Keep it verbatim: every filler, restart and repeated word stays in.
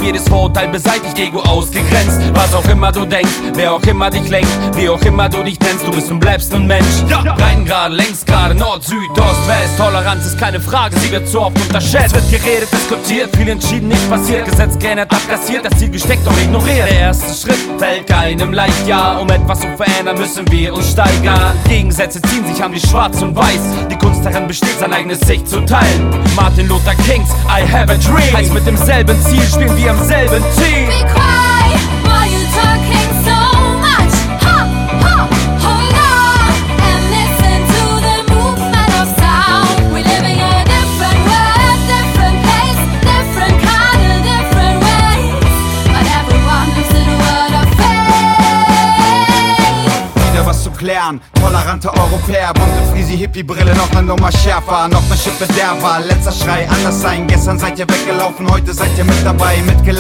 jedes Vorurteil beseitigt, Ego ausgegrenzt. Was auch immer du denkst, wer auch immer dich lenkt, wie auch immer du dich nennst, du bist und bleibst ein Mensch. Rein gerade, längs gerade, Nord, Süd, Ost, West. Toleranz ist keine Frage, sie wird so oft unterschätzt. Es wird geredet, diskutiert, viel entschieden, nicht passiert. Gesetz geändert, abkassiert, das Ziel gesteckt, doch ignoriert. Der erste Schritt fällt keinem leicht, ja. Um etwas zu verändern, müssen wir uns steigern. Gegensätze ziehen sich an wie schwarz und weiß. Die Kunst darin besteht, sein eigenes Sicht zu teilen. Martin Luther Kings I have a dream heißt mit demselben Ziel, spielen wir im selben Team. Be quiet, why you talking so much? Ha, ha, hold on and listen to the movement of sound. We living in a different world, different pace, different color, different ways, but everyone lives in a world of faith. Wieder was zu klären, tolerante Europäer, bunte Friesi, Hippie-Brille, noch ne Nummer schärfer, noch ne Schippe derber. Letzter Schrei, anders sein, gestern seid ihr weggelaufen, heute seid ihr mit dabei, mitgelaufen.